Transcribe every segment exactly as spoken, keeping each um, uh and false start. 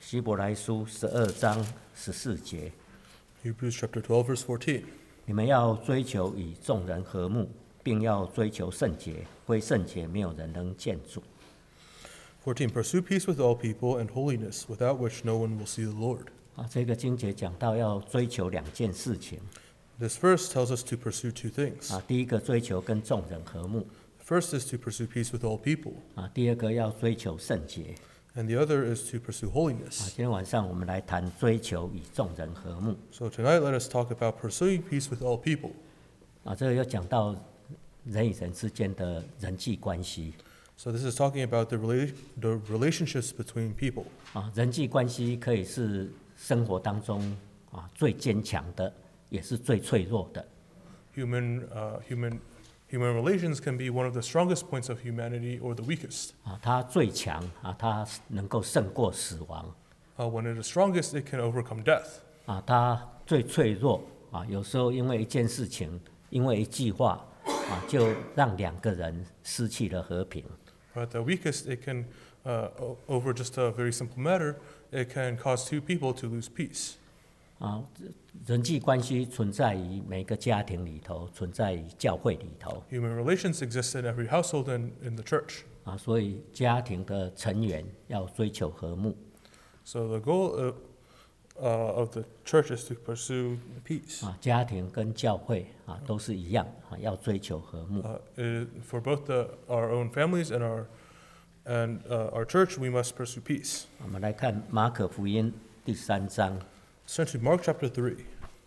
希伯来书十二章十四节， Hebrews chapter twelve, verse fourteen. 你们要追求与众人和睦，并要追求圣洁，非圣洁没有人能见主。 fourteen. Pursue peace with all people and holiness, without which no one will see the Lord. 啊，这个经节讲到要追求两件事情。 This verse tells us to pursue two things. 啊，第一个追求跟众人和睦， First is to pursue peace with all people, 啊，第二个要追求圣洁。 and the other is to pursue 啊， holiness. 今天晚上我们来谈追求与众人和睦。 So tonight, let us talk about pursuing peace with all people. 啊，这个又讲到人与人之间的人际关系。 So this is talking about the, rela- the relationships between people. 啊，人际关系可以是生活当中啊最坚强的，也是最脆弱的。 Human, uh, human, human relations can be one of the strongest points of humanity or the weakest. 啊，它最强啊，它能够胜过死亡。 Uh, when it is strongest, it can overcome death. 啊，它最脆弱啊，有时候因为一件事情，因为一句话啊，就让两个人失去了和平。 But the weakest, it can, uh, o- over just a very simple matter, it can cause two people to lose peace. 啊，人际关系存在于每个家庭里头，存在于教会里头 Human relations exist in every household and in the church. 啊，所以家庭的成员要追求和睦。 So the goal of, uh, of the church is to pursue peace. 啊，家庭跟教会啊都是一样啊，要追求和睦。 Uh, it- for both the, our own families and our and uh, our church, we must pursue peace. 我们来看马可福音第三章， Let's turn to Mark chapter three.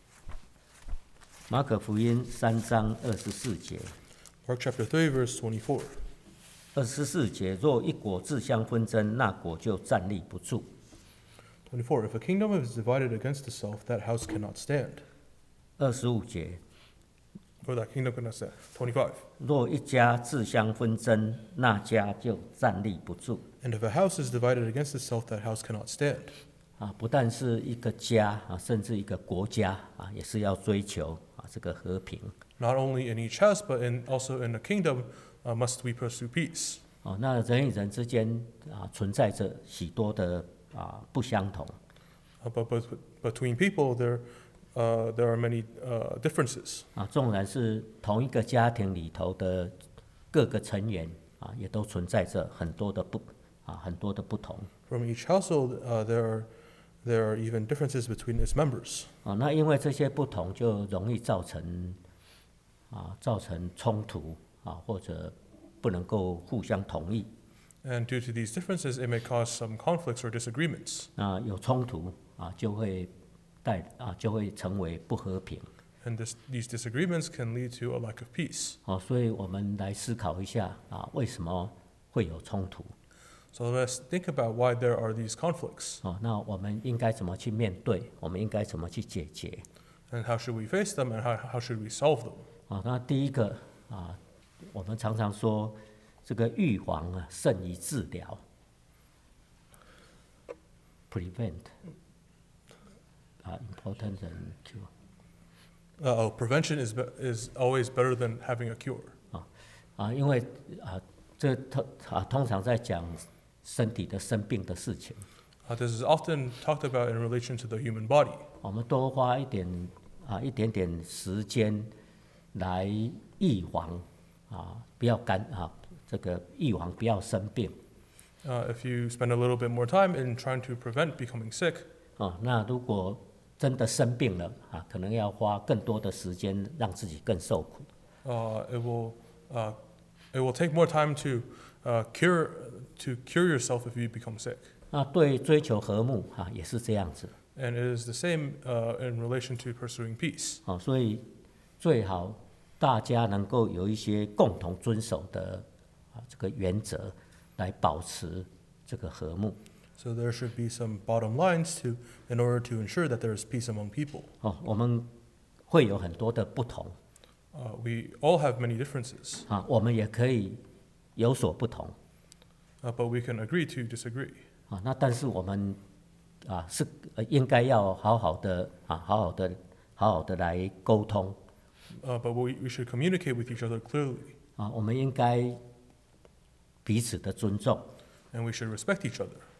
马可福音三章二十四节。 Mark chapter three, verse twenty-four. 二十四节，若一国自相纷争，那国就站立不住。 twenty-four. If a kingdom is divided against itself, that house cannot stand. 二十五节， Or that kingdom cannot stand. twenty-five. 若一家自相纷争，那家就站立不住。 And if a house is divided against itself, that house cannot stand. 啊，不但是一个家啊，甚至一个国家啊，也是要追求啊这个和平。 Not only in each house, but in, also in the kingdom, uh, must we pursue peace. 哦，那人与人之间啊存在着许多的啊不相同。 Uh, but, but between people, there, uh, there are many uh, differences. 啊，纵然是同一个家庭里头的各个成员啊，也都存在着很多的不啊很多的不同。 From each household, uh, there are there are even differences between its members. 啊，那因为这些不同，就容易造成啊造成冲突啊，或者不能够互相同意。 And due to these differences, it may cause some conflicts or disagreements. 那有冲突啊，就会带啊就会成为不和平。 And this, these disagreements can lead to a lack of peace. 哦，所以我们来思考一下啊，为什么会有冲突？ So let's think about why there are these conflicts 哦，那我们应该怎么去面对？我们应该怎么去解决？ and how should we face them and how, how should we solve them. 啊，那第一个啊，我们常常说这个预防啊胜于治疗 ，prevent 啊 important than cure Uh, oh, prevention is, be- is always better than having a cure. 啊，因为啊这通啊通常在讲身体的生病的事情， Uh, this is often talked about in relation to the human body. 我们多花一点啊一点点时间来预防啊，不要干啊这个预防不要生病 Uh, if you spend a little bit more time in trying to prevent becoming sick, 啊。那如果真的生病了啊，可能要花更多的时间让自己更受苦。 uh, it will uh, it will take more time to uh, cure to cure yourself if you become sick. 那对追求和睦啊也是这样子 And it is the same uh, in relation to pursuing peace. 啊，所以最好大家能够有一些共同遵守的啊这个原则，来保持这个和睦。 So there should be some bottom lines to in order to ensure that there is peace among people. 哦，我们会有很多的不同 Uh, we all have many differences, 啊，我们也可以有所不同 uh, but we can agree to disagree. 啊。那但是我们啊是呃应该要好好的啊，好好的好好的来沟通 Uh, but we, we should communicate with each other clearly, 啊，我们应该彼此的尊重 and we should respect each other.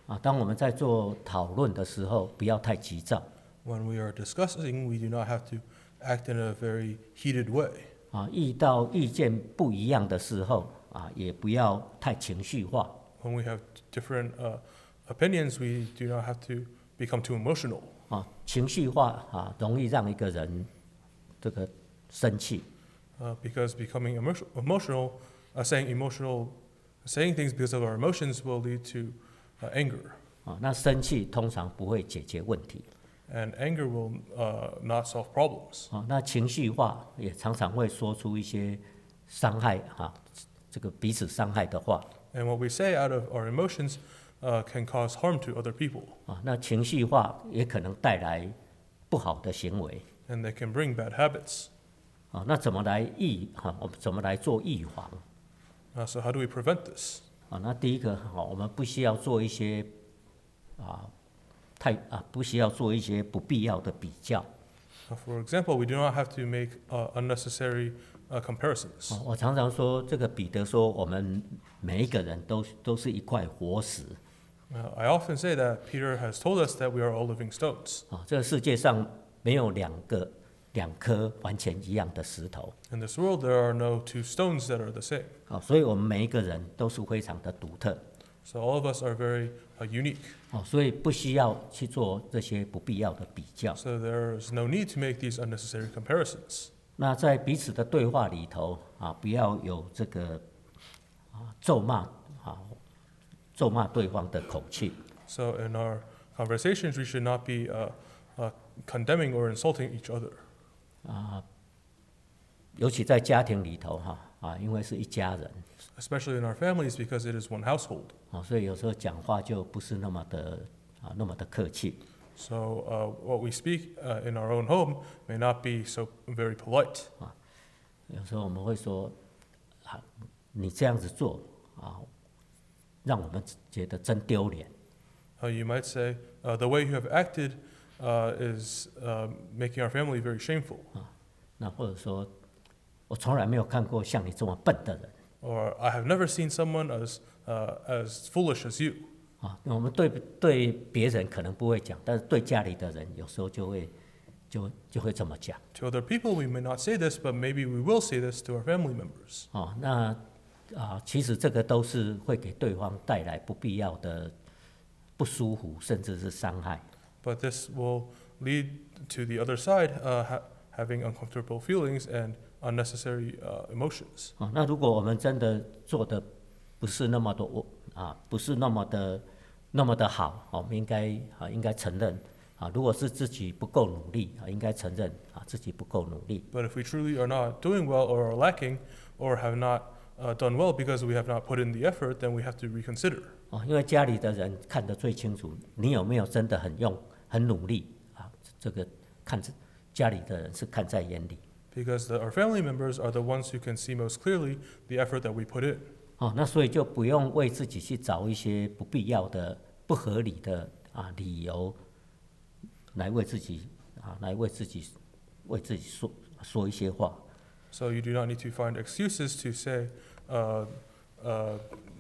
啊，当我们在做讨论的时候，不要太急躁 When we are discussing, we do not have to act in a very heated way. 啊。遇到意见不一样的时候啊，也不要太情绪化 When we have different uh, opinions, we do not have to become too emotional. 啊。情绪化啊，容易让一个人这个生气 Uh, because becoming emotion, emotional, uh, saying emotional, saying things because of our emotions will lead to uh, anger. 啊。那生气通常不会解决问题 And anger will uh, not solve problems. 啊。那情绪化也常常会说出一些伤害啊，这个彼此伤害的话 And what we say out of our emotions uh, can cause harm to other people. 啊。那情绪化也可能带来不好的行为 And they can bring bad habits. 啊。那怎么来预啊？我们怎么来做预防 Uh, so how do we prevent this? 啊？那第一个啊，我们不需要做一些啊太啊不需要做一些不必要的比较 Uh, for example, we do not have to make uh, unnecessary uh, comparisons. 啊。我常常说，这个彼得说，我们每一个人都都是一块活石 Uh, I often say that Peter has told us that we are all living stones. 啊。这个世界上没有两个两颗完全一样的石头 In this world, there are no two stones that are the same. 啊，所以我们每一个人都是非常的独特 So all of us are very uh, unique. 啊，所以不需要去做这些不必要的比较。 So there's no need to make these unnecessary comparisons. 那在彼此的对话里头啊，不要有这个啊咒骂啊咒骂对方的口气 So in our conversations, we should not be uh, uh, condemning or insulting each other. 啊，尤其在家庭里头哈啊，因为是一家人 Especially in our families because it is one household. 啊，所以有时候讲话就不是那么的啊那么的客气 So uh, what we speak uh, in our own home may not be so very polite. 啊。有时候我们会说啊，你这样子做啊，让我们觉得真丢脸 Uh, you might say, uh, the way you have acted uh, is uh, making our family very shameful. 啊。那或者说，我从来没有看过像你这么笨的人 Or I have never seen someone as, uh, as foolish as you. 啊。我们对对别人可能不会讲，但是对家里的人有时候就会就就会这么讲 To other people, we may not say this, but maybe we will say this to our family members. 啊。那啊，其实这个都是会给对方带来不必要的不舒服，甚至是伤害 But this will lead to the other side uh, ha- having uncomfortable feelings and unnecessary uh, emotions. 啊。那如果我们真的做的不是那么的我啊，不是那么的那么的好，我们应该啊应该承认啊。如果是自己不够努力啊，应该承认啊自己不够努力 But if we truly are not doing well or are lacking or have not uh, done well because we have not put in the effort, then we have to reconsider. 啊，因为家里的人看得最清楚，你有没有真的很用很努力啊？这个看着家里的人是看在眼里 Because the, our family members are the ones who can see most clearly the effort that we put in. 哦。那所以就不用为自己去找一些不必要的、不合理的啊理由，来为自己啊来为自己为自己说说一些话 So you do not need to find excuses to say, uh, uh,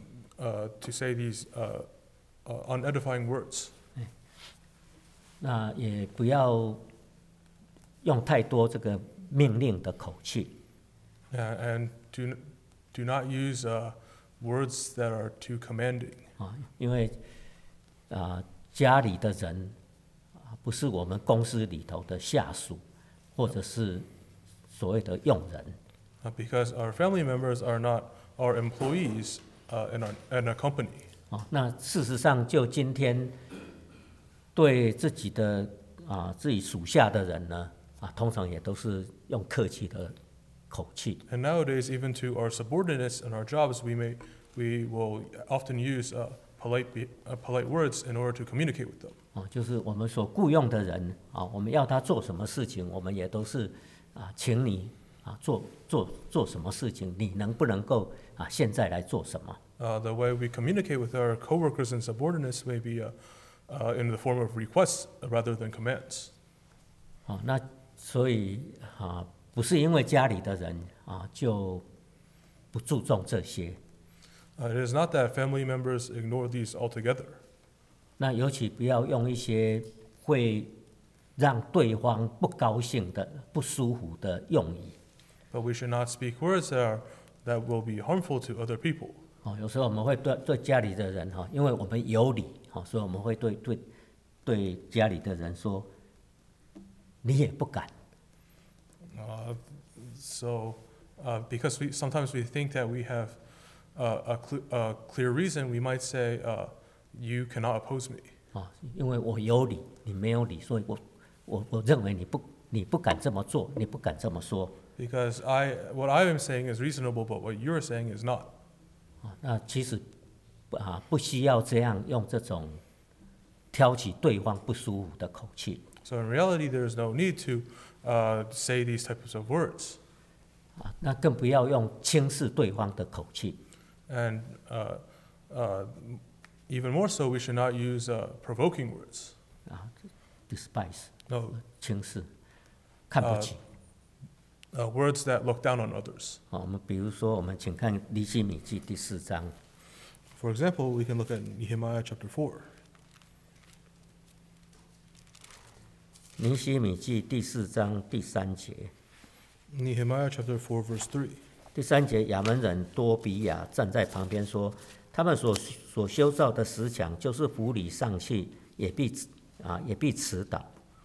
uh, to say these uh, uh, unedifying words. 那也不要用太多这个命令的口气 Uh, and do, do not use uh, words that are too commanding. 啊，因为啊家里的人啊不是我们公司里头的下属，或者是所谓的佣人 Uh, because our family members are not our employees uh, in, our, in a company. 啊。那事实上，就今天对自己的啊自己属下的人呢啊，通常也都是用客气的口气 And nowadays, even to our subordinates in our jobs, we may we will often use uh, polite be, uh, polite words in order to communicate with them. 啊，就是我们所雇佣的人啊，我们要他做什么事情，我们也都是啊，请你啊做做做什么事情，你能不能够啊现在来做什么？ Uh, the way we communicate with our coworkers and subordinates may be uh, uh, in the form of requests rather than commands. 啊，那所以啊，不是因为家里的人啊就不注重这些 Uh, it is not that family members ignore these altogether. 那尤其不要用一些会让对方不高兴的、不舒服的用语。 But we should not speak words that are that will be harmful to other people. 哦，有时候我们会对对家里的人哈，因为我们有理，哈，所以我们会对对对家里的人说，你也不敢。 Uh, so, uh, because we sometimes we think that we have uh, a, cl- a clear reason, we might say, uh, "You cannot oppose me." 哦，因为我有理，你没有理，所以我我我认为你不你不敢这么做，你不敢这么说。 Because I, what I am saying is reasonable, but what you're saying is not. 啊，那其实啊不需要这样用这种挑起对方不舒服的口气。 So in reality, there is no need to uh, say these types of words, 啊，那更不要用轻视对方的口气。 and uh, uh, even more so, we should not use uh, provoking words. 啊 ，despise No, 轻视，看不起。 uh, words that look down on others. 好，我们比如说，我们请看尼希米记第四章。 For example, we can look at Nehemiah chapter four. 尼希米记第四章第三节， Nehemiah chapter four, verse three. 第三节，亚门人多比亚站在旁边说：“他们所所修造的石墙，就是府里上去，也必啊也必迟倒。”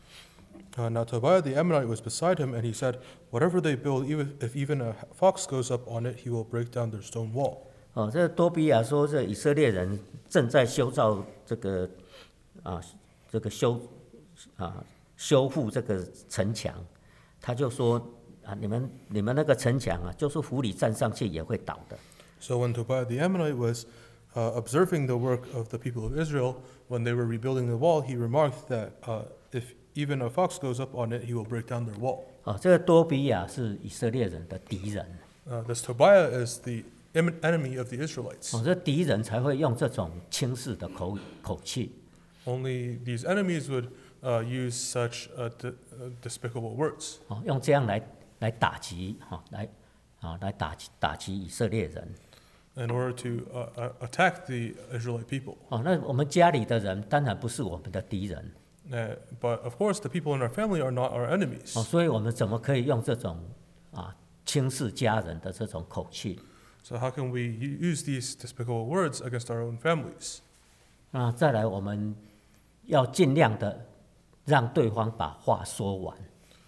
Uh, now Tobiah the Ammonite was beside him, and he said, "Whatever they build, even if even a fox goes up on it, he will break down their stone wall." 哦，这多比亚说，这以色列人正在修造这个啊这个修啊修复这个城墙，他就说啊，你们你们那个城墙啊，就是府里站上去也会倒的。 So when Tobiah the Ammonite was uh, observing the work of the people of Israel when they were rebuilding the wall, he remarked that uh, if even a fox goes up on it, he will break down their wall. 哦，这个多比亚是以色列人的敌人。 Uh, this Tobiah is the em- enemy of the Israelites. 哦，这敌人才会用这种轻视的口口气。 Only these enemies would uh, use such uh, de- uh, despicable words 哦，用这样来来打击，哈、来啊来打击打击以色列人。 in order to uh, uh, attack the Israelite people. 哦，那我们家里的人当然不是我们的敌人。 Uh, but of course, the people in our family are not our enemies. 哦，所以我们怎么可以用这种啊轻视家人的这种口气？ So how can we u- use these despicable words against our own families? 那再来，我们要尽量的让对方把话说完。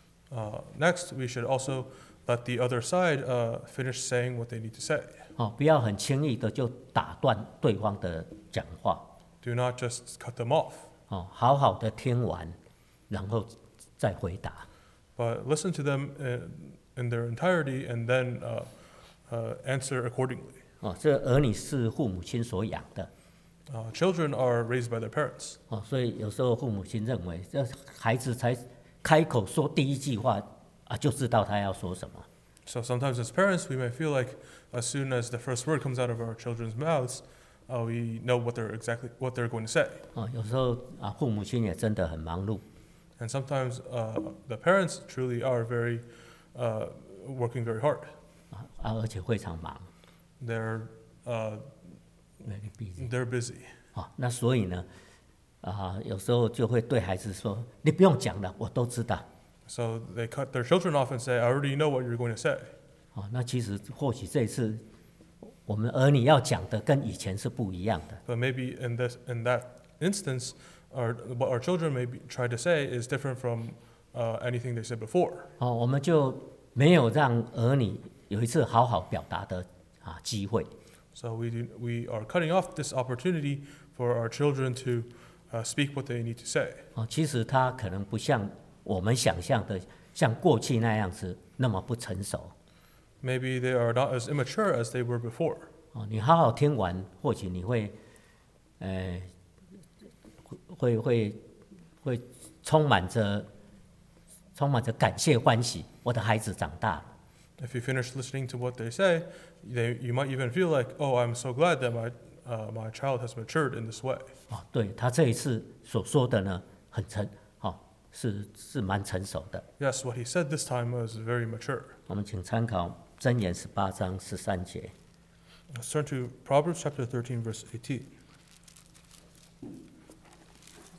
Uh, next, we should also let the other side uh, finish saying what they need to say. 哦，不要很轻易的就打断对方的讲话。 Do not just cut them off, 哦，好好的听完，然后再回答。 but listen to them in, in their entirety and then uh, uh, answer accordingly. 哦，这儿女是父母亲所养的。 Uh, children are raised by their parents. 哦，所以有时候父母亲认为，这孩子才开口说第一句话啊，就知道他要说什么。 So sometimes as parents, we may feel like as soon as the first word comes out of our children's mouths, uh, we know what they're exactly what they're going to say. 哦，有时候啊，父母亲也真的很忙碌。 And sometimes uh, the parents truly are very uh, working very hard. 啊，啊而且非常忙 They're uh, ，very busy。 they're busy. 啊，那所以呢，啊，有时候就会对孩子说：“你不用讲了，我都知道。 So they cut their children off and say, "I already know what you're going to say." ” 啊，那其实或许这一次我们儿女要讲的跟以前是不一样的。 But maybe in this in that instance, our what our children may be, try to say is different from uh, anything they said before. 哦，我们就没有让儿女有一次好好表达的啊机会。 So we do, we are cutting off this opportunity for our children to uh, speak what they need to say. 哦，其实他可能不像我们想象的，像过去那样子那么不成熟。 Maybe they are not as immature as they were before. 哦，你好好听完，或许你会，呃，会会会充满着充满着感谢欢喜，我的孩子长大了。 If you finish listening to what they say, they, you might even feel like, "Oh, I'm so glad that my uh, my child has matured in this way." 哦，对他这一次所说的呢，很成，哦，是是蛮成熟的。 Yes, what he said this time was very mature. 我们请参考箴言十八章十三节。 Let's turn to Proverbs chapter thirteen, verse eighteen.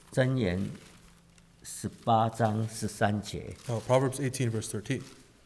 箴言十八章十三节， Uh, Proverbs eighteen, verse thirteen.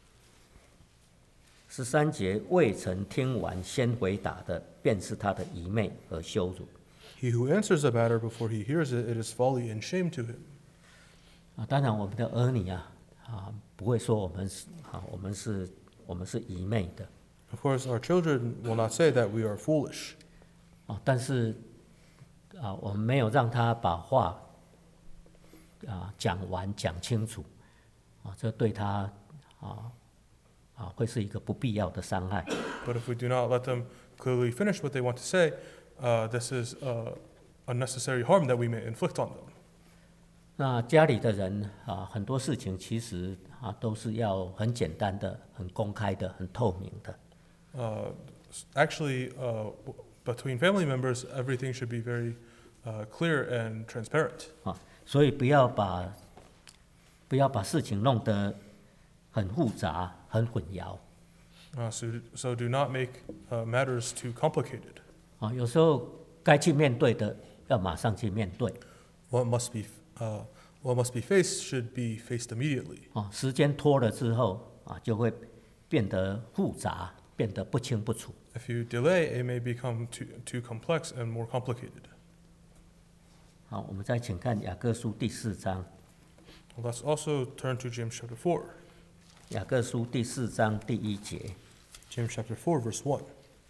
十三节未曾听完先回答的，便是他的愚昧和羞辱。 He who answers a matter before he hears it, it is folly and shame to him. 啊，当然我们的儿女啊，啊，不会说我们是啊，我们是我们是愚昧的 Of course, our children will not say that we are foolish, 啊，但是啊，我们没有让他把话啊讲完讲清楚啊，这对他啊啊会是一个不必要的伤害。 but if we do not let them clearly finish what they want to say, uh, this is uh, unnecessary harm that we may inflict on them. 那家里的人啊，很多事情其实啊都是要很简单的、很公开的、很透明的。 Uh, actually, uh, w- between family members, everything should be very uh, clear and transparent. 啊，所以不要把不要把事情弄得很复杂、很混淆 Uh, so, so do not make uh, matters too complicated. 啊。有时候该去面对的，要马上去面对 What must be uh, what must be faced should be faced immediately. 啊。时间拖了之后啊，就会变得复杂，变得不清不楚。 If you delay, it may become too, too complex and more complicated. 好，我们再请看雅各书第四章。 Well, let's also turn to James chapter four. 雅各书第四章第一节， James chapter four, verse one.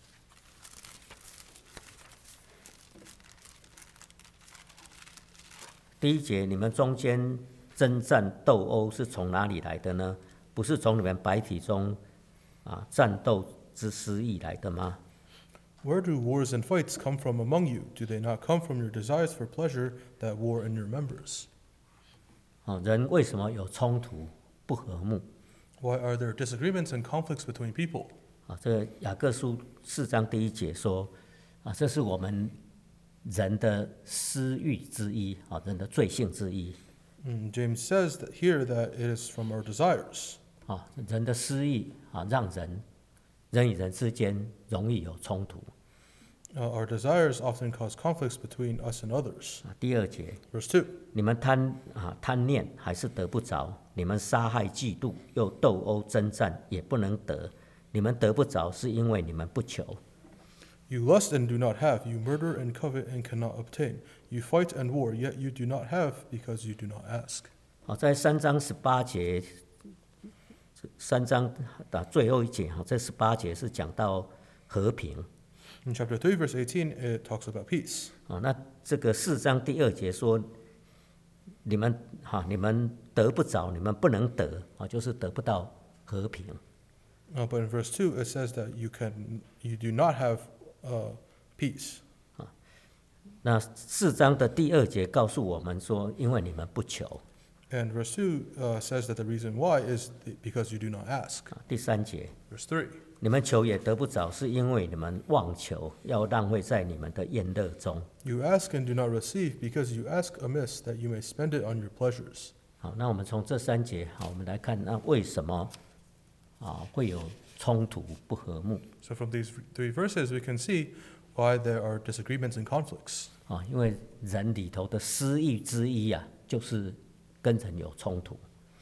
第一节，你们中间征战斗殴是从哪里来的呢？不是从你们白体中啊战斗之私意来的吗？ Where do wars and fights come from among you? Do they not come from your desires for pleasure that war in your members? 啊，人为什么有冲突不和睦？ Why are there disagreements and conflicts between people? 啊，这个雅各书四章第一节说，啊，这是我们人的私欲之一，啊，人的罪性之一， Mm, James says that here that it is from our desires. 啊，人的私欲啊，让人人与人之间容易有冲突。 Uh, our desires often cause conflicts between us and others. 啊，第二节， Verse two. 你们贪啊贪念还是得不着，你们杀害嫉妒又斗殴征战也不能得，你们得不着是因为你们不求。 You lust and do not have. You murder and covet and cannot obtain. You fight and war, yet you do not have because you do not ask. 好，在三章十八节，三章的最后一节哈，这十八节是讲到和平 In chapter three, verse eighteen, it talks about peace. 啊。那这个四章第二节说，你们哈，你们得不着，你们不能得啊，就是得不到和平。 Uh, but in verse two, it says that you can, you do not have uh, peace. 那四章的第二节告诉我们说，因为你们不求 And verse two uh, says that the reason why is th- because you do not ask. 啊。第三节， Verse three. 你们求也得不着，是因为你们妄求，要浪费在你们的宴乐中。 You ask and do not receive because you ask amiss that you may spend it on your pleasures. 好，那我们从这三节，好，我们来看，那为什么啊会有冲突不和睦 So from these three verses, we can see why there are disagreements and conflicts. 啊？因为人里头的私欲之一啊，就是跟人有冲突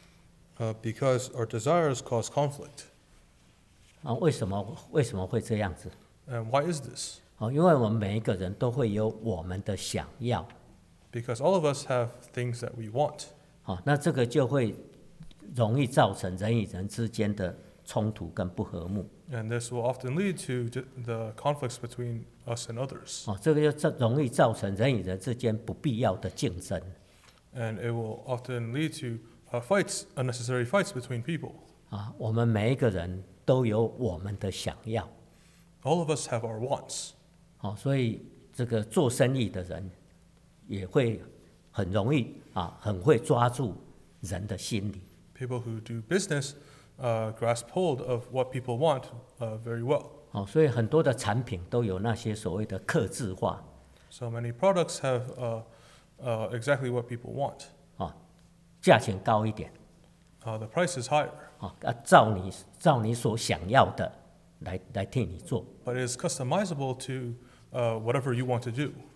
Uh, because our desires cause conflict. 啊。为什么为什么会这样子？ And why is this? 啊，因为我们每一个人都会有我们的想要 Because all of us have things that we want. 啊，那这个就会容易造成人与人之间的冲突跟不和睦 And this will often lead to d- the conflicts between us and others. 啊，这个就造容易造成人与人之间不必要的竞争 And it will often lead to uh, fights, unnecessary fights between people. 啊。我们每一个人都有我们的想要。 All of us have our wants. 好，所以这个做生意的人也会很容易啊，很会抓住人的心理 People who do business uh, grasp hold of what people want uh, very well. 好，所以很多的产品都有那些所谓的客制化 So many products have uh, uh, exactly what people want. 啊，价钱高一点 Uh, the price is higher, 啊，啊照你照你所想要的来来替你做 but it is customizable to uh, whatever you want to do.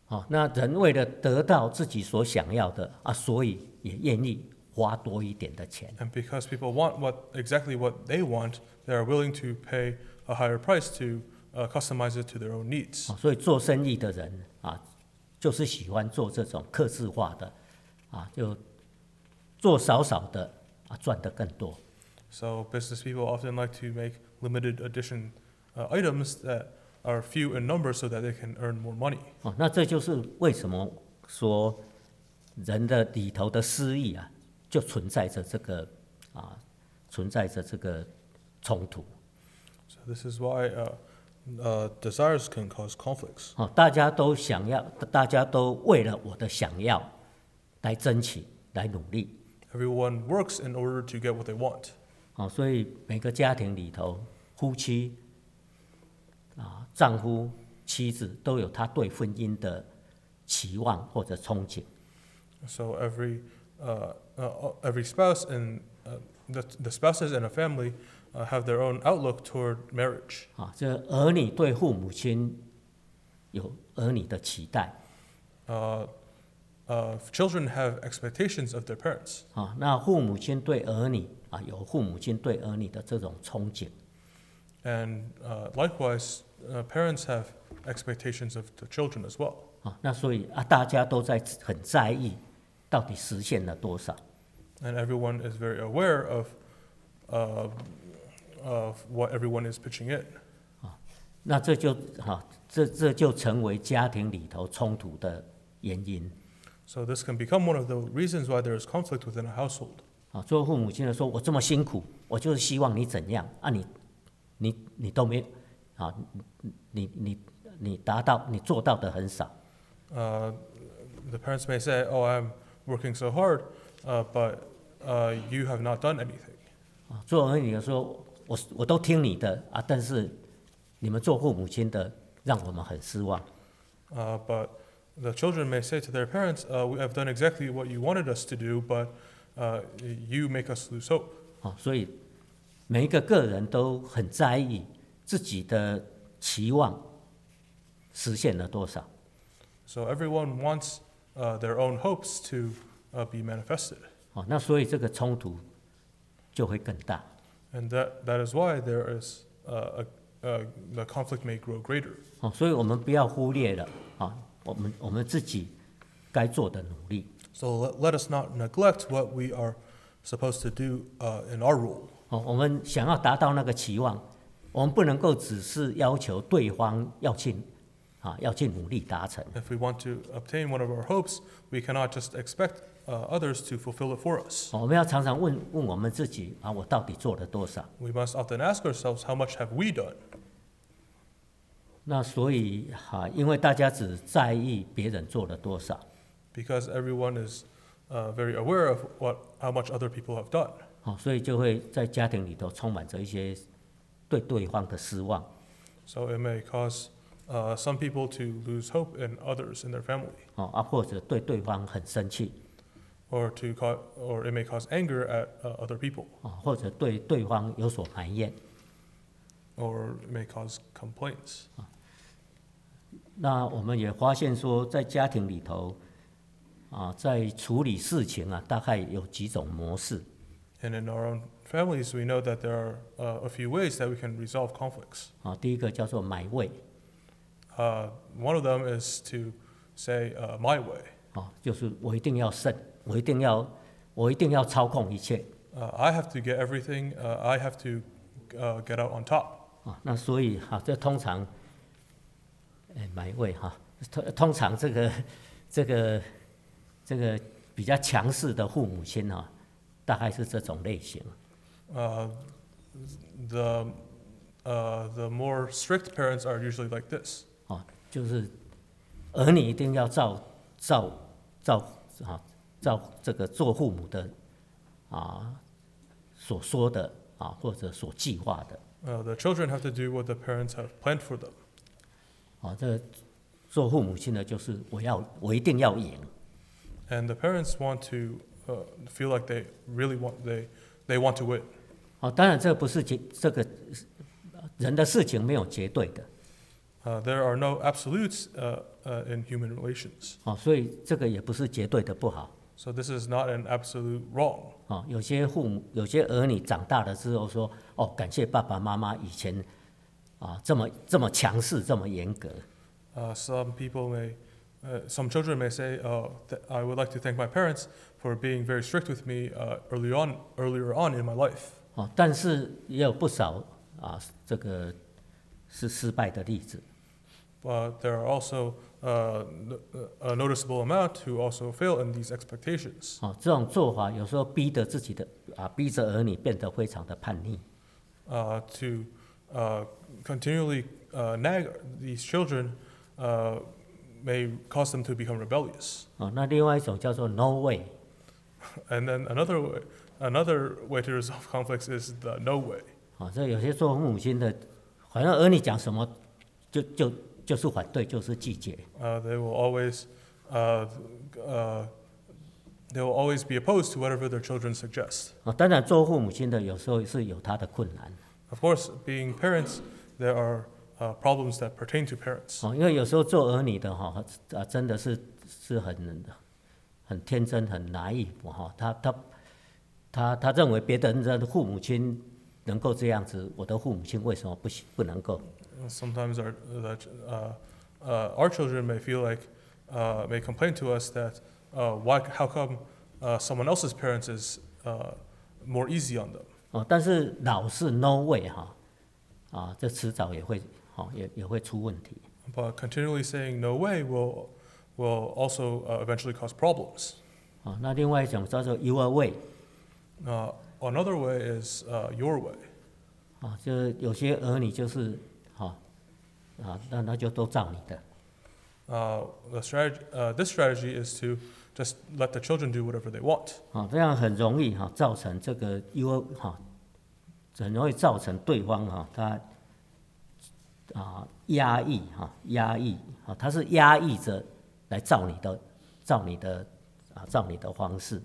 哦，那人为了得到自己所想要的啊，所以也愿意花多一点的钱。 And because people want what exactly what they want, they are willing to pay a higher price to uh, customize it to their own needs. 哦，所以做生意的人啊，就是喜欢做这种客制化的啊，就做少少的啊，赚得更多。 So business people often like to make limited edition uh, items that are few in number so that they can earn more money. 哦，那这就是为什么说人的里头的私欲啊，就存在着这个啊，存在着这个冲突。 So this is why uh, uh, desires can cause conflicts. 哦，大家都想要，大家都为了我的想要来争取，来努力。 Everyone works in order to get what they want. 哦，所以每个家庭里头，夫妻啊，丈夫、妻子都有他对婚姻的期望或者憧憬。 So every uh, uh, every spouse and uh, the, the spouses in a family uh, have their own outlook toward marriage. 啊，这儿女对父母亲有儿女的期待。 Uh, uh, children have expectations of their parents, 啊，那父母亲对儿女啊，有父母亲对儿女的这种憧憬。 and uh, likewise, uh, parents have expectations of the children as well. 啊，那所以啊，大家都在很在意，到底实现了多少。 And everyone is very aware of uh, of what everyone is pitching in. 那这就哈、这这就成为家庭里头冲突的原因。 So this can become one of the reasons why there is conflict within a household. 啊，做父母亲的说，我这么辛苦，我就是希望你怎样啊你，你你都没啊，你你你达到，你做到的很少。 Uh, the parents may say, "Oh, I'm working so hard, uh, but uh, you have not done anything." 啊，做儿女的说，我我都听你的啊，但是你们做父母亲的让我们很失望。 Uh, but the children may say to their parents, uh, "We have done exactly what you wanted us to do, but uh, you make us lose hope." 啊，所以每一个个人都很在意自己的期望实现了多少。 So everyone wants uh, their own hopes to uh, be manifested, 哦，那所以这个冲突就会更大。 and that, that is why there is uh, a, uh, the conflict may grow greater. 哦，所以我们不要忽略了啊，我们我们自己该做的努力。 So let, let us not neglect what we are supposed to do uh, in our role. 哦，我们想要达到那个期望，我们不能够只是要求对方要去啊要去努力达成。 If we want to obtain one of our hopes, we cannot just expect uh, others to fulfill it for us. 哦，我们要常常问问我们自己啊，我到底做了多少？ We must often ask ourselves, how much have we done? 那所以哈、啊，因为大家只在意别人做了多少， Because everyone is uh, very aware of what, how much other people have done. 哦，所以就会在家庭里头充满着一些对对方的失望。 So it may cause uh, some people to lose hope in others in their family, 哦啊，或者对对方很生气， or to ca- or it may cause anger at uh, other people, 啊，或者对对方有所埋怨。 or it may cause complaints. 那我们也发现说，在家庭里头，啊，在处理事情啊，大概有几种模式。 And in our own families, we know that there are uh, a few ways that we can resolve conflicts. 啊，第一个叫做买位， Uh, one of them is to say uh, my way. 啊，就是我一定要胜，我一定要，我一定要操控一切。 Uh, I have to get everything. Uh, I have to uh, get out on top. 啊，那所以哈、这通常，哎，买位哈、通通常这个这个这个比较强势的父母亲啊，大概是这种类型。 Uh, the uh, the more strict parents are usually like this. 哦，就是儿女一定要照照照啊照这个做父母的啊所说的啊或者所计划的 Uh, the children have to do what the parents have planned for them. 啊，这个做父母亲的就是我要我一定要赢 And the parents want to uh, feel like they really want they they want to win. 啊，当然这不是绝这个人的事情没有绝对的 Uh, there are no absolutes uh, uh, in human relations. 哦，所以这个也不是绝对的不好。 So this is not an absolute wrong. 哦，有些父母、有些儿女长大了之后说：“哦，感谢爸爸妈妈以前啊这么这么强势，这么严格。” Uh, some people may, uh, some children may say, "Oh, th- I would like to thank my parents for being very strict with me uh, early on, earlier on in my life." 哦，但是也有不少啊这个是失败的例子。 But there are also uh, a noticeable amount who also fail in these expectations. 哦，这种做法有时候逼得自己的啊，逼着儿女变得非常的叛逆。 Uh, to uh, continually uh, nag these children uh, may cause them to become rebellious. 哦，那另外一种叫做 no way。 And then another way, another way to resolve conflicts is the no way. 哦，这有些做父母亲的，好像儿女讲什么，就就就是反对，就是拒绝。 Uh, they will always, uh, uh, they will always be opposed to whatever their children suggest. 哦，当然做父母亲的有时候是有他的困难。 Of course, being parents, there are uh, problems that pertain to parents. 哦，因为有时候做儿女的哈，啊，真的是是很很天真、很 naive 哈，他他他他认为别人的父母亲能够这样子，我的父母亲为什么不行不能够？ Sometimes our, that, uh, uh, our children may feel like, uh, may complain to us that, uh, why, how come uh, someone else's parents is uh, more easy on them? 哦，但是老是 no way 哈，啊，这迟早也会哦也也会出问题。 But continually saying no way will, will also uh, eventually cause problems. 哦，那另外一种叫做 your way。 Uh, another way is uh, your way. 啊，就是有些儿女就是哈啊，那那就都照你的。 Uh, the strategy, uh, this strategy is to just let the children do whatever they want. 啊，这样很容易哈造成这个 your 哈，很容易造成对方哈他啊压抑哈压抑啊，他是压抑着来照你的照你的啊照你的方式。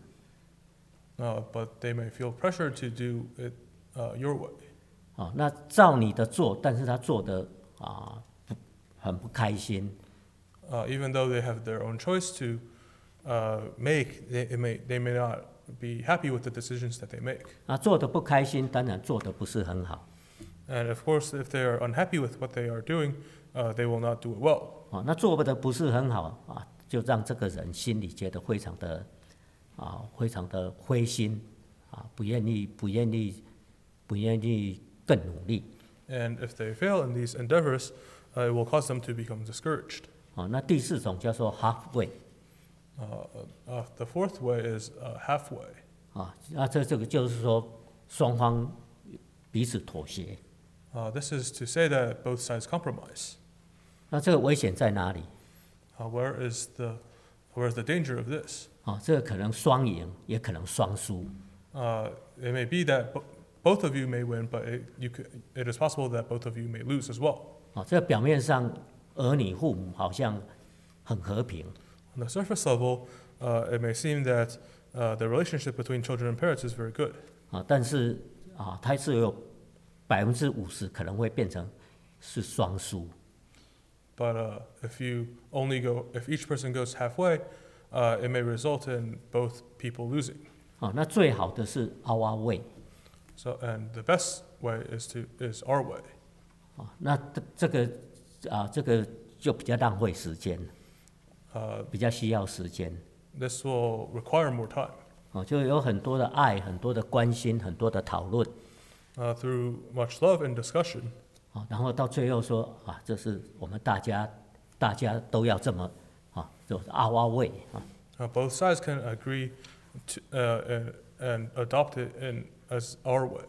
Uh, but they may feel pressure to do it uh, your way. 啊，那照你的做，但是他做的啊不很不开心。 Uh, even though they have their own choice to uh, make, they, it may, they may not be happy with the decisions that they make. 啊，做的不开心，当然做的不是很好。 And of course, if they are unhappy with what they are doing, uh, they will not do it well. 啊，那做的不是很好啊，就让这个人心里觉得非常的啊，非常的灰心啊，不愿意不愿意不愿意更努力。 And if they fail in these endeavors, uh, it will cause them to become discouraged. 啊，那第四种叫做 halfway。 Uh, uh, the fourth way is uh, halfway. 啊，那这这个就是说双方彼此妥协。 Uh, this is to say that both sides compromise. 那这个危险在哪里？ Uh, where is the, where is the danger of this? 啊，这个可能双赢，也可能双输。 Uh, it may be that bo- both of you may win, but it, you could, it is possible that both of you may lose as well. 啊，这个表面上儿女父母好像很和平， On the surface level, uh, it may seem that uh, the relationship between children and parents is very good. 啊，但是啊，它是有百分之五十可能会变成是双输。 But uh, if you only go, if each person goes halfway, uh, it may result in both people losing. 啊，那最好的是 our way。 So, and the best way is to is our way. 啊，那这这个啊，这个就比较浪费时间， Uh, 比较需要时间。 this will require more time. 啊，就有很多的爱，很多的关心，很多的讨论。 Uh, through much love and discussion, 啊，然后到最后说啊，这是我们大家大家都要这么啊，就是 our way 啊。 uh, both sides can agree to, uh, and, and adopt it in, as our way.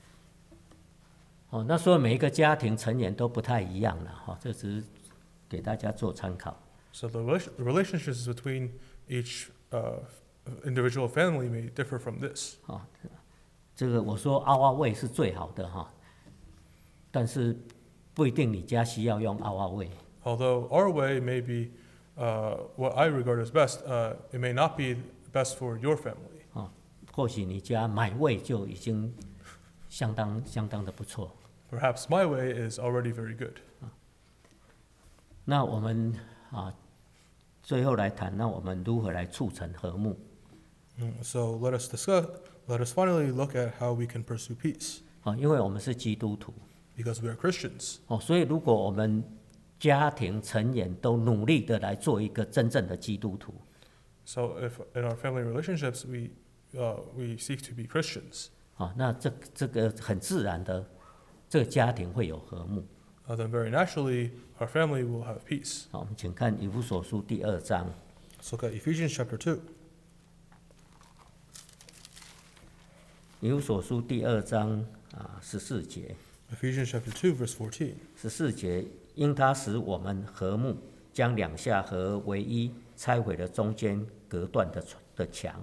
哦，那所以每一个家庭成员都不太一样了哈，这只是给大家做参考。 So the relation, relationships between each uh, individual family may differ from this. 啊，这个我说 our way 是最好的哈，但是不一定你家需要用 our way。 Although our way may be uh, what I regard as best, uh, it may not be best for your family. 啊，或许你家 my way 就已经相当相当的不错。 Perhaps my way is already very good. 那我们啊，最后来谈，那我们如何来促成和睦？ Mm, So let us discuss, let us finally look at how we can pursue peace, 啊，因为我们是基督徒 because we are Christians. 哦，所以如果我们家庭成员都努力的来做一个真正的基督徒， So if in our family relationships we, uh, we seek to be Christians, 啊，那这这个很自然的，这个家庭会有和睦。 uh, then very naturally our family will have peace. 好，我们请看以弗所书第二章， Let's look at Ephesians chapter two. 以弗所书第二章啊十四节， Ephesians chapter two, verse fourteen. 十四节，因他使我们和睦，将两下合为一，拆毁了中间隔断的的墙。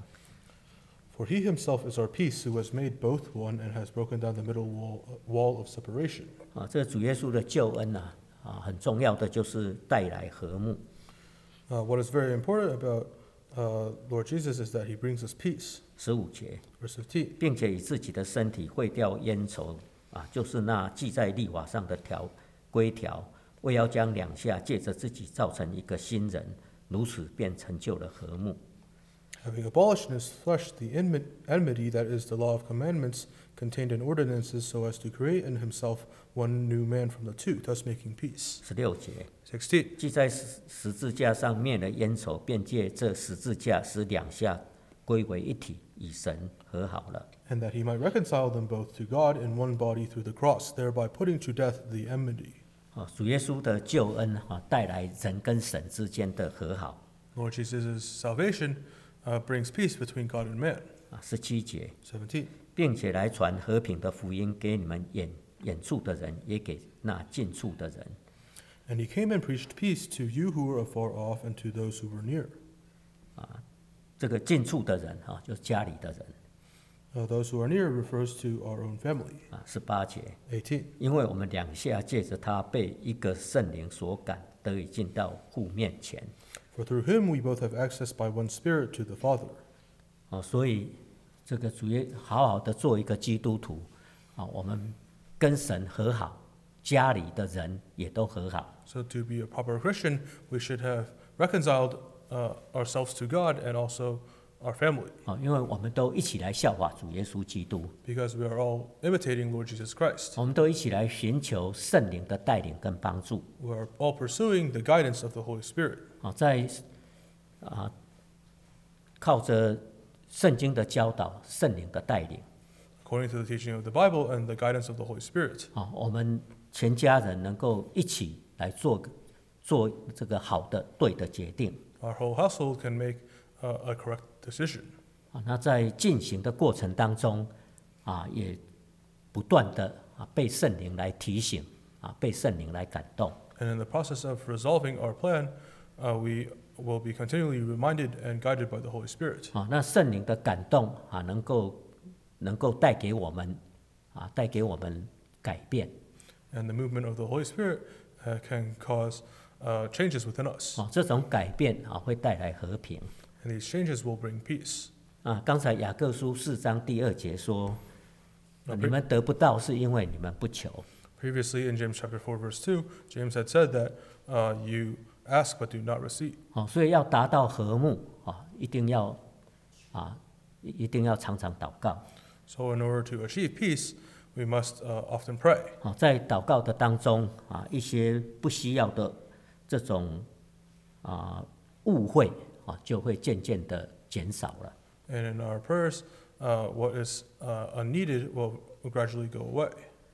For he himself is our peace, who has made both one and has broken down the middle wall, wall of separation. 啊，这个主耶稣的救恩呐、啊，啊，很重要的就是带来和睦。 Uh, what is very important about uh, Lord Jesus is that he brings us peace. 十五节， Verse fifteen. 并且以自己的身体毁掉冤仇啊，就是那记在律法上的条规条，为要将两下借着自己造成一个新人，如此便成就了和睦。 Having abolished in his flesh the enmi- enmity that is the law of commandments contained in ordinances, so as to create in himself one new man from the two, thus making peace. 十六节， sixteen. 记在十十字架上灭了冤仇，便借这十字架使两下归为一体，与神和好了。 And that he might reconcile them both to God in one body through the cross, thereby putting to death the enmity. 啊，主耶稣的救恩啊，带来人跟神之间的和好。 Lord Jesus' salvation uh, brings peace between God and man. 啊，十七节， seventeen. 并且来传和平的福音给你们远远处的人，也给那近处的人。 And he came and preached peace to you who were afar off and to those who were near. 这个近处的人啊，就是家里的人。 Uh, those who are near refers to our own family. 啊，十八节， eighteen. 因为我们两下借着他被一个圣灵所感，得以进到父面前。 For through him we both have access by one Spirit to the Father. 哦，所以这个主耶好好的做一个基督徒啊，我们跟神和好，家里的人也都和好。 So to be a proper Christian, we should have reconciled uh, ourselves to God and also our family, 啊，因为我们都一起来效法主耶稣基督， because we are all imitating Lord Jesus Christ. 我们都一起来寻求圣灵的带领跟帮助。 We are all pursuing the guidance of the Holy Spirit. 啊，在啊靠着圣经的教导、圣灵的带领， According to the teaching of the Bible and the guidance of the Holy Spirit, 啊，我们全家人能够一起来做做这个好的、对的决定。 our whole household can make uh, a correct decision. 啊，那在进行的过程当中，啊，也不断的啊被圣灵来提醒，啊，被圣灵来感动。 And in the process of resolving our plan, uh, we will be continually reminded and guided by the Holy Spirit. 啊，那圣灵的感动啊，能够能够带给我们啊，带给我们改变。 And the movement of the Holy Spirit uh, can cause uh, changes within us. 啊，这种改变啊，会带来和平。 And these changes will bring peace. 啊，刚才雅各书四章第二节说， 那你们得不到是因为你们不求。 Previously in James chapter four, verse two, James had said that uh, you ask but do not receive. 哦，所以要达到和睦啊，一定要啊，一一定要常常祷告。 So in order to achieve peace, we must uh, often pray. 啊，在祷告的当中啊，一些不需要的这种啊误会啊，就会渐渐的减少了。 And in our prayers, uh, what is uh, unneeded will, will gradually go away.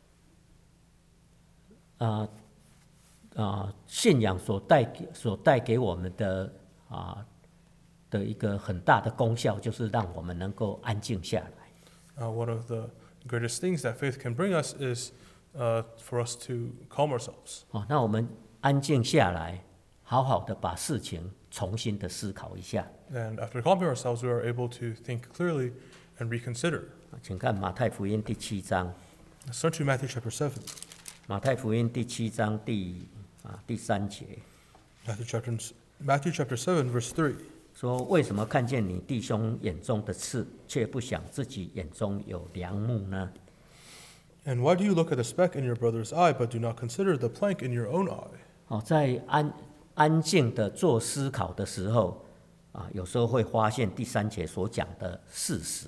啊啊，信仰所带给所带给我们的啊的一个很大的功效，就是让我们能够安静下来。 Uh, one of the greatest things that faith can bring us is uh, for us to calm ourselves. 哦，那我们安静下来，好好的把事情重新的思考一下。 And after calming ourselves, we are able to think clearly and reconsider. 请看马太福音第七章， Let's turn to Matthew chapter seven. 马太福音第七章第啊第三节 Matthew chapter, Matthew chapter seven, verse three. 说：为什么看见你弟兄眼中的刺，却不想自己眼中有梁木呢？ And why do you look at the speck in your brother's eye, but do not consider the plank in your own eye? 哦，在安安静的做思考的时候，啊，有时候会发现第三节所讲的事实。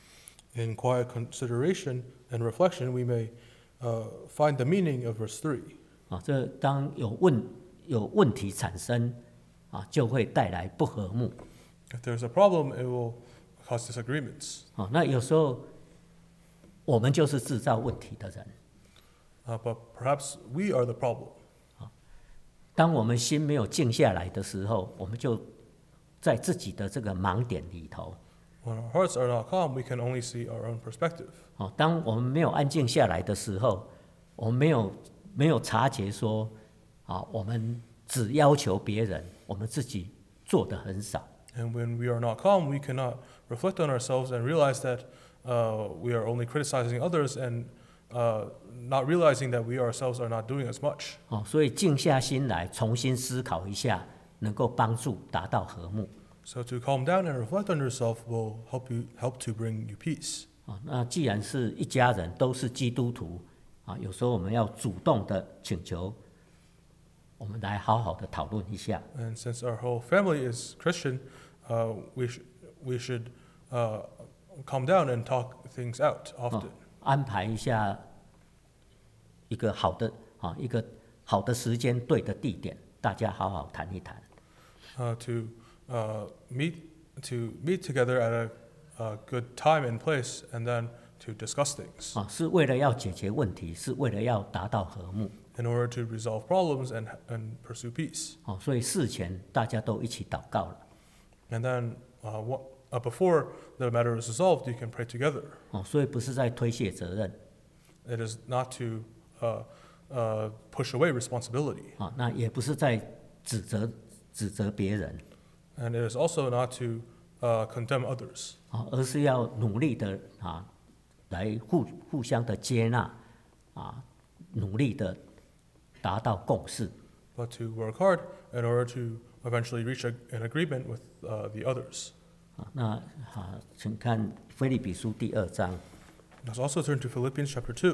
In quiet consideration and reflection, we may uh, find the meaning of verse three. 啊，这当有问有问题产生，啊，就会带来不和睦。 If there's a problem, it will cause disagreements. 啊，那有时候我们就是制造问题的人。 Uh, but perhaps we are the problem. 当我们心没有静下来的时候，我们就在自己的这个盲点里头。 When our hearts are not calm, we can only see our own perspective. 哦，当我们没有安静下来的时候，我们没有没有察觉说，啊，我们只要求别人，我们自己做的很少。 And when we are not calm, we cannot reflect on ourselves and realize that uh, we are only criticizing others and uh, not realizing that we ourselves are not doing as much. 哦，所以静下心来，重新思考一下，能够帮助达到和睦。 So to calm down and reflect on yourself will help you help to bring you peace. 啊，那既然是一家人都是基督徒，啊，有时候我们要主动的请求，我们来好好的讨论一下。 And since our whole family is Christian, uh, we should we should uh, calm down and talk things out 啊 often. 安排一下一个好的啊，一个好的时间、对的地点，大家好好谈一谈。 Uh, to uh, meet to meet together at a, a good time and place, and then to discuss things 啊，是为了要解决问题，是为了要达到和睦。 in order to resolve problems and and pursue peace. 哦，所以事前大家都一起祷告了。 And then uh, what, uh, before the matter is resolved, you can pray together. 哦，所以不是在推卸责任。 It is not to uh, uh, push away responsibility, 啊，那也不是在指责指责别人。 and it is also not to uh, condemn others, 啊，而是要努力的啊，来互互相的接纳，啊，努力的达到共识。 but to work hard in order to eventually reach a, an agreement with uh, the others. 啊，那啊，请看腓立比书第二章。 Let's also turn to Philippians chapter two.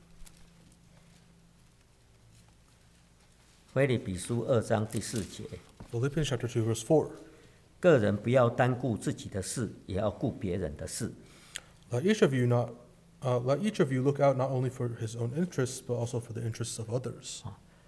腓立比书二章第四节， Philippians chapter two, verse four. 个人不要单顾自己的事，也要顾别人的事。 Let each of you not uh, let each of you look out not only for his own interests, but also for the interests of others.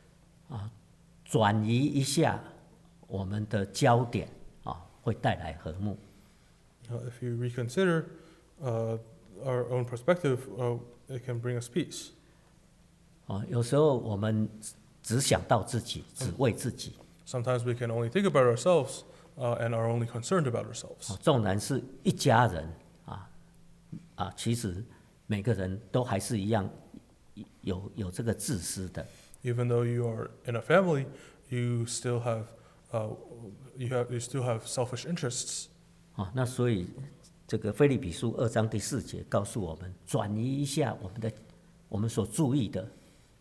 转移一下我们的焦点啊，会带来和睦。 Uh, if you reconsider uh, our own perspective, uh, it can bring us peace. 啊，有时候我们只想到自己，只为自己。 Sometimes we can only think about ourselves uh, and are only concerned about ourselves. 啊，纵然是一家人啊啊，其实每个人都还是一样有有这个自私的。 Even though you are in a family, you still have uh, you have you still have selfish interests. 啊，那所以这个腓立比书二章第四节告诉我们，转移一下我们的我们所注意的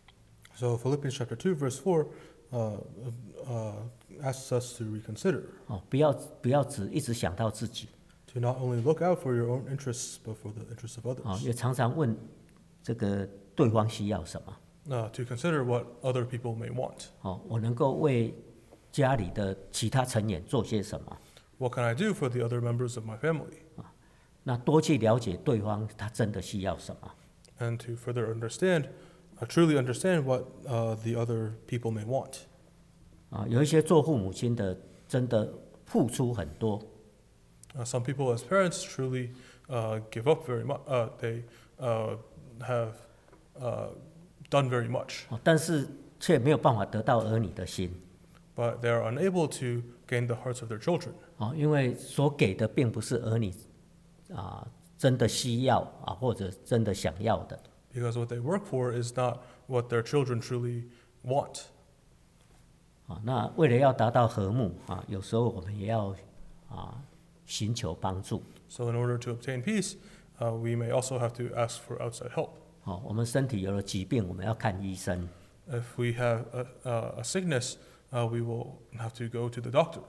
So Philippians chapter two, verse four, uh, uh, asks us to reconsider, 哦，不要不要只一直想到自己 to not only look out for your own interests, but for the interests of 啊， others. 也常常问这个对方需要什么 Uh, to consider what other people may want. 哦，我能够为家里的其他成员做些什么？ What can I do for the other members of my family? 那多去了解对方他真的需要什么 And to further understand, uh, truly understand what uh, the other people may want. 啊，有一些做父母亲的真的付出很多 Uh, some people, as parents, truly uh, give up very much. Uh, they uh, have uh, done very much, 哦，但是却没有办法得到儿女的心 but they are unable to gain the hearts of their children 哦，因为所给的并不是儿女啊真的需要啊或者真的想要的 because what they work for is not what their children truly want. 啊。那为了要达到和睦啊，有时候我们也要啊寻求帮助 So, in order to obtain peace, uh, we may also have to ask for outside help. 哦。我们身体有了疾病，我们要看医生 If we have a, a, a sickness, uh, we will have to go to the doctor.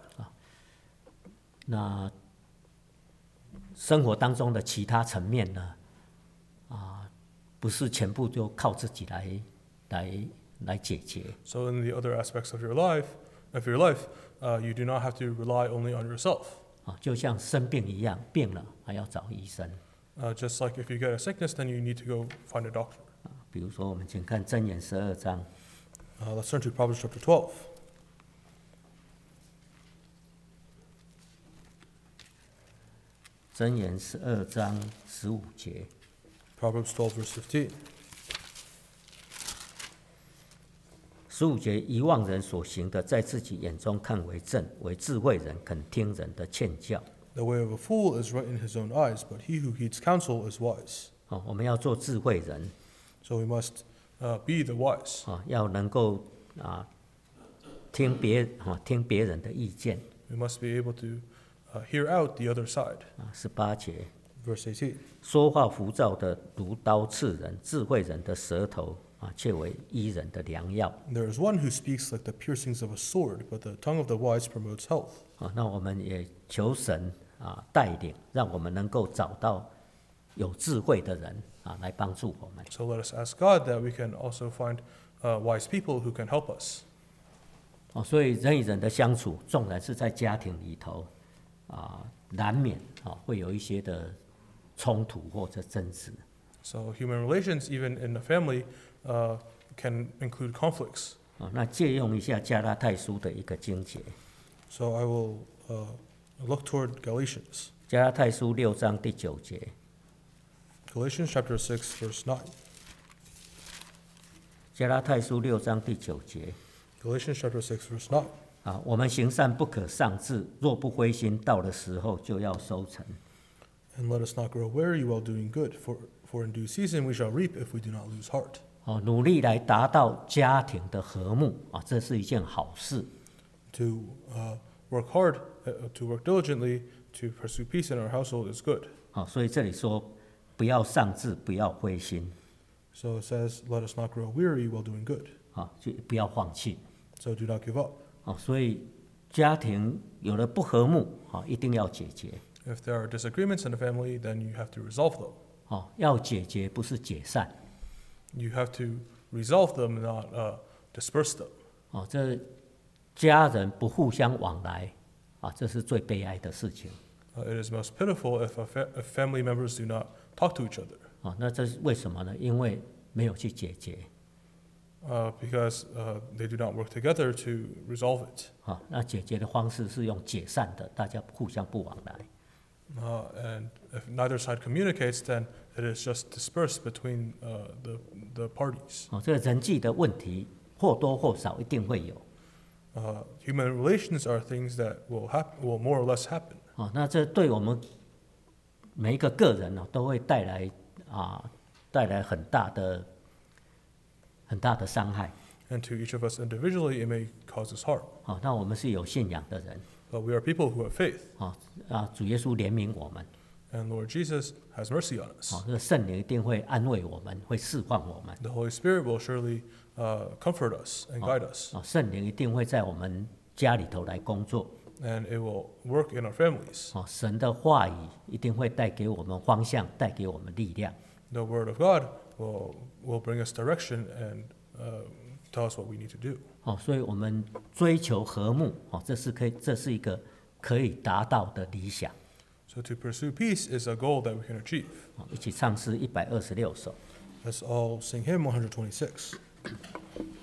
那生活当中的其他层面呢，啊，不是全部就靠自己来来来解决 So, in the other aspects of your life, of your life, uh, you do not have to rely only on yourself. 啊，就像生病一样，病了还要找医生。 Uh, just like if you get a sickness, then you need to go find a doctor. 啊，比如说我们请看箴言十二章， Uh, let's turn to Proverbs chapter twelve. 箴言十二章十五节。 Proverbs twelve, verse fifteen. 十五节，遗忘人所行的，在自己眼中看为正，为智慧人肯听人的劝教。 The way of a fool is right in his own eyes, but he who heeds counsel is wise. 哦，我们要做智慧人， So we must uh, be the wise. 啊，要能够啊听别啊听别人的意见。 We must be able to uh, hear out the other side. 啊，十八节， Verse eighteen. 说话浮躁的如刀刺人，智慧人的舌头啊，却为医人的良药。 There is one who speaks like the piercings of a sword, but the tongue of the wise promotes health. 啊，那我们也求神啊带领，让我们能够找到有智慧的人啊来帮助我们。 So let us ask God that we can also find uh, wise people who can help us. 哦，所以人与人的相处，纵然是在家庭里头啊，难免啊会有一些的冲突或者争执。 So human relations, even in the family, uh, can include conflicts. 啊，那借用一下加拉太书的一个经节， So I will uh, look toward Galatians. 加拉太书六章第九节， Galatians chapter six, verse nine. 加拉太书六章第九节。 Galatians chapter six, verse nine. 啊，我们行善不可丧志，若不灰心，到了时候就要收成。 And let us not grow weary while doing good, for, for in due season we shall reap if we do not lose heart. 哦，努力来达到家庭的和睦啊，这是一件好事。 To uh, work hard, uh, to work diligently, to pursue peace in our household is good. 啊，所以这里说不要丧志，不要灰心， So it says, let us not grow weary while doing good. 啊，就不要放弃。 So do not give up. 啊，所以家庭有了不和睦，啊，一定要解决。 If there are disagreements in the family, then you have to resolve them. 哦，要解决不是解散。 You have to resolve them, not uh, disperse them. 哦，这家人不互相往来，啊，这是最悲哀的事情。 Uh, it is most pitiful if, a fa- if family members do not talk to each other. 啊，那这是为什么呢？因为没有去解决。 Uh, because uh, they do not work together to resolve it. 啊，那解决的方式是用解散的，大家互相不往来。 Uh, and if neither side communicates, then it is just dispersed between uh, the, the parties. 哦，这个人际的问题或多或少一定会有。 Uh, human relations are things that will, hap- will more or less happen. 哦，那这对我们每一个个人呢、都会带来啊带来很大的很大的伤害。 And to each of us individually, it may cause us harm. 哦，那我们是有信仰的人， But we are people who have faith, 哦啊，主耶稣怜悯我们， and Lord Jesus has mercy on us. 哦，这个圣灵一定会安慰我们，会释放我们。 The Holy Spirit will surely uh, comfort us and guide us, 哦，圣灵一定会在我们家里头来工作。 and it will work in our families. 哦，神的话语一定会带给我们方向，带给我们力量。 The Word of God will, will bring us direction and uh, tell us what we need to do. 哦，所以我们追求和睦，哦，这是可以，这是一个可以达到的理想。 So to pursue peace is a goal that we can achieve. 哦，一起唱诗一百二十六首。 Let's all sing hymn one twenty-six.